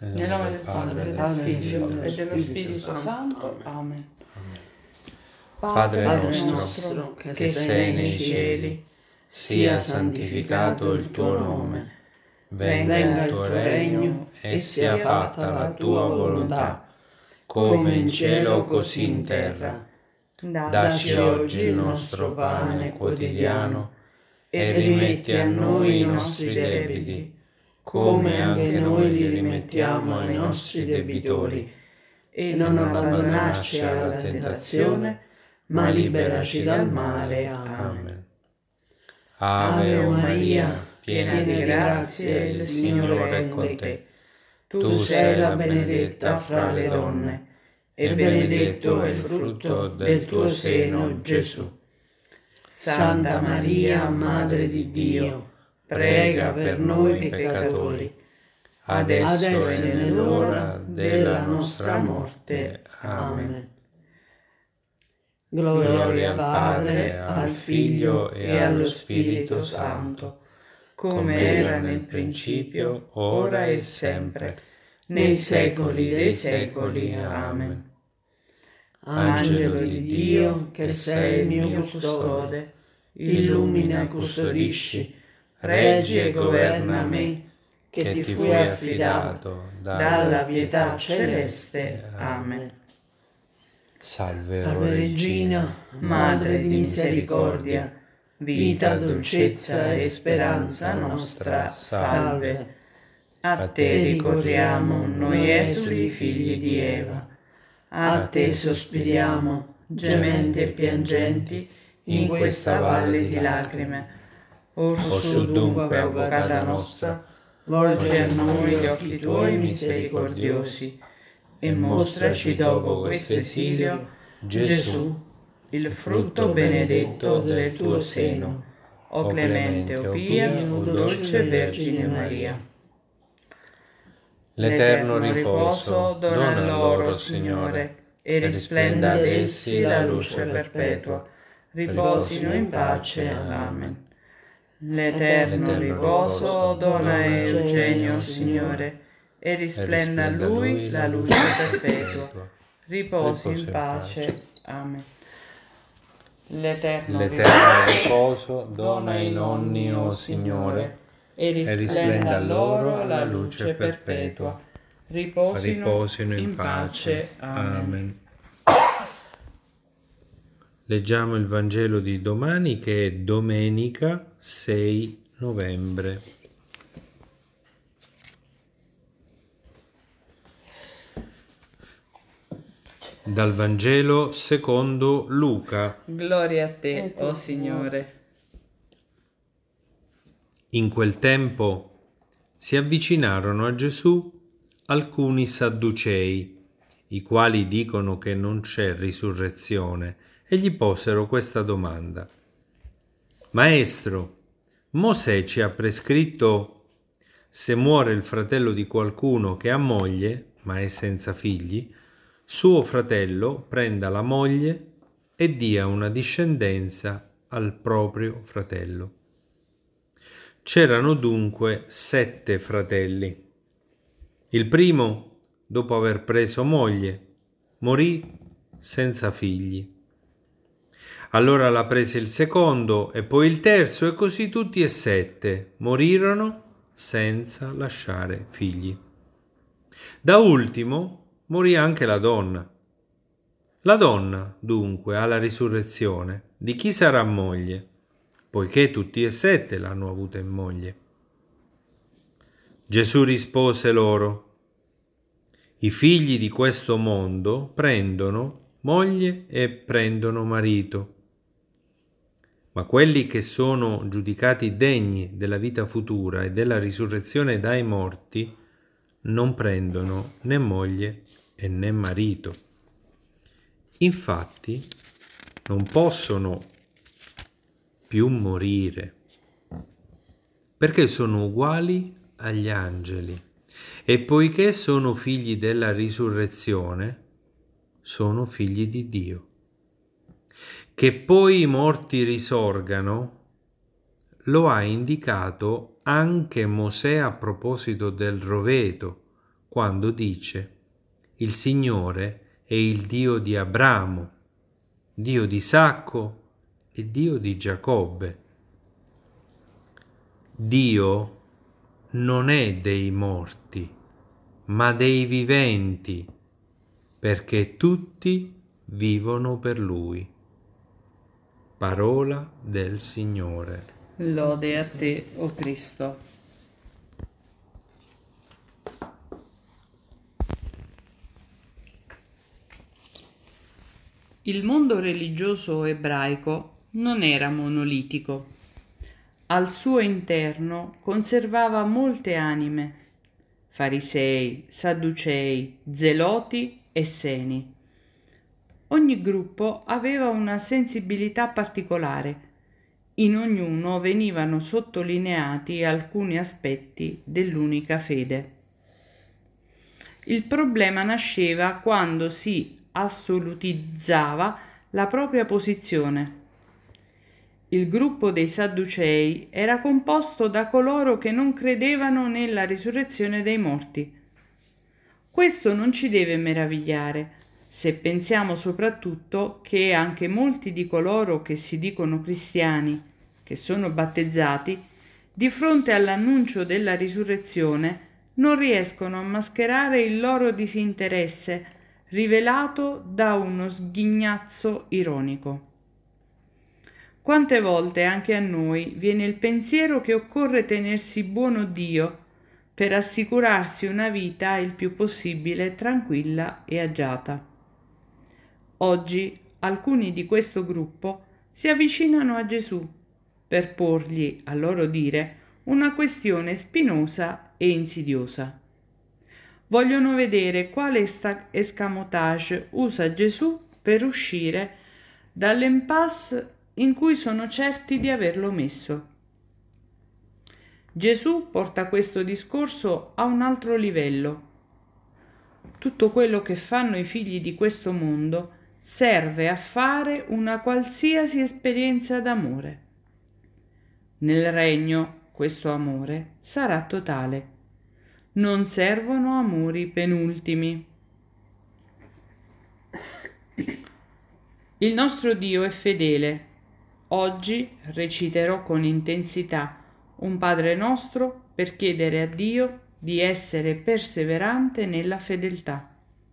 Nel nome del Padre, del Figlio e dello Spirito Santo. Amen. Padre nostro, che sei nei cieli, sia santificato il tuo nome. Venga il tuo regno e sia fatta la tua volontà, come in cielo così in terra. Dacci oggi il nostro pane quotidiano e rimetti a noi i nostri debiti, come anche noi li rimettiamo ai nostri debitori, e non abbandonarci alla tentazione, ma liberaci dal male. Amen. Ave Maria, piena di grazia, il Signore è con te. Tu sei la benedetta fra le donne, e benedetto è il frutto del tuo seno, Gesù. Santa Maria, Madre di Dio, prega per noi peccatori, adesso è nell'ora della nostra morte. Amen. Gloria al Padre, al Figlio e allo Spirito Santo, come era nel principio, ora e sempre, nei secoli dei secoli. Amen. Angelo di Dio, che sei il mio custode, illumina e custodisci, reggi e governa me, che ti fui affidato dalla pietà celeste. Amen. Salve, Ave Regina, Madre di misericordia, vita, dolcezza e speranza nostra, salve. A te ricorriamo, noi esuli figli di Eva. A te sospiriamo, gementi e piangenti, in questa valle di lacrime. Orsù dunque, avvocata nostra, volgi a noi gli occhi tuoi misericordiosi, e mostraci dopo questo esilio Gesù, il frutto benedetto del tuo seno, o clemente, o pia, o dolce Vergine Maria. L'eterno riposo dona loro, Signore, e risplenda ad essi la luce perpetua. Riposino in pace. Amen. L'eterno riposo dona a Eugenio, Signore, e risplenda a lui la luce perpetua. Riposi in pace. Amen. L'eterno riposo dona ai nonni, o Signore, e risplenda a loro la luce perpetua. Riposino in pace. Amen. Leggiamo il Vangelo di domani, che è domenica 6 novembre. Dal Vangelo secondo Luca. Gloria a te, o Signore. In quel tempo si avvicinarono a Gesù alcuni sadducei, i quali dicono che non c'è risurrezione, e gli posero questa domanda: Maestro, Mosè ci ha prescritto, se muore il fratello di qualcuno che ha moglie, ma è senza figli, suo fratello prenda la moglie e dia una discendenza al proprio fratello. C'erano dunque 7 fratelli. Il primo, dopo aver preso moglie, morì senza figli. Allora la prese il secondo e poi il terzo, e così tutti e 7 morirono senza lasciare figli. Da ultimo morì anche la donna. La donna, dunque, alla risurrezione, di chi sarà moglie? Poiché tutti e 7 l'hanno avuta in moglie. Gesù rispose loro: i figli di questo mondo prendono moglie e prendono marito, ma quelli che sono giudicati degni della vita futura e della risurrezione dai morti non prendono né moglie né marito. Infatti non possono più morire, perché sono uguali agli angeli, e poiché sono figli della risurrezione, sono figli di Dio. Che poi i morti risorgano lo ha indicato anche Mosè a proposito del roveto, quando dice: il Signore è il Dio di Abramo, Dio di Isacco e Dio di Giacobbe. Dio non è dei morti, ma dei viventi, perché tutti vivono per Lui. Parola del Signore. Lode a te, o Cristo. Il mondo religioso ebraico non era monolitico. Al suo interno conservava molte anime: farisei, sadducei, zeloti e seni. Ogni gruppo aveva una sensibilità particolare. In ognuno venivano sottolineati alcuni aspetti dell'unica fede. Il problema nasceva quando si assolutizzava la propria posizione. Il gruppo dei Sadducei era composto da coloro che non credevano nella risurrezione dei morti. Questo non ci deve meravigliare, se pensiamo soprattutto che anche molti di coloro che si dicono cristiani, che sono battezzati, di fronte all'annuncio della risurrezione non riescono a mascherare il loro disinteresse, rivelato da uno sghignazzo ironico. Quante volte anche a noi viene il pensiero che occorre tenersi buono Dio per assicurarsi una vita il più possibile tranquilla e agiata. Oggi alcuni di questo gruppo si avvicinano a Gesù per porgli, a loro dire, una questione spinosa e insidiosa. Vogliono vedere quale escamotage usa Gesù per uscire dall'impasse in cui sono certi di averlo messo. Gesù porta questo discorso a un altro livello. Tutto quello che fanno i figli di questo mondo serve a fare una qualsiasi esperienza d'amore. Nel regno questo amore sarà totale. Non servono amori penultimi. Il nostro Dio è fedele. Oggi reciterò con intensità un Padre nostro per chiedere a Dio di essere perseverante nella fedeltà.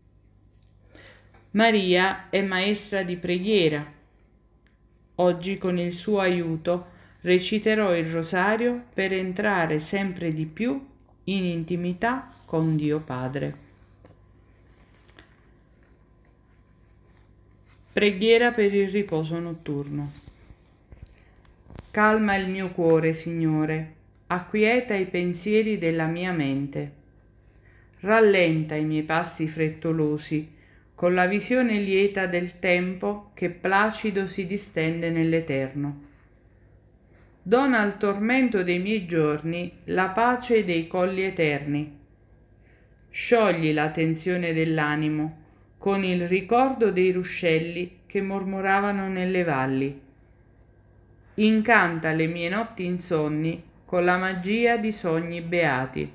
Maria è maestra di preghiera. Oggi con il suo aiuto reciterò il rosario per entrare sempre di più in intimità con Dio Padre. Preghiera per il riposo notturno. Calma il mio cuore, Signore, acquieta i pensieri della mia mente. Rallenta i miei passi frettolosi con la visione lieta del tempo che placido si distende nell'eterno. Dona al tormento dei miei giorni la pace dei colli eterni. Sciogli la tensione dell'animo con il ricordo dei ruscelli che mormoravano nelle valli. Incanta le mie notti insonni con la magia di sogni beati.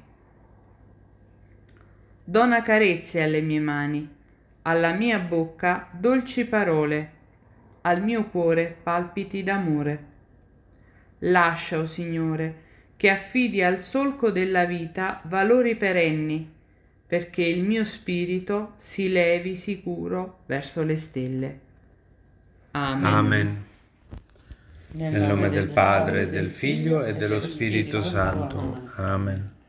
Dona carezze alle mie mani, alla mia bocca dolci parole, al mio cuore palpiti d'amore. Lascia, o Signore, che affidi al solco della vita valori perenni, perché il mio spirito si levi sicuro verso le stelle. Amen. Amen. Nel nome del Padre, del Figlio e dello Spirito Santo. Amen.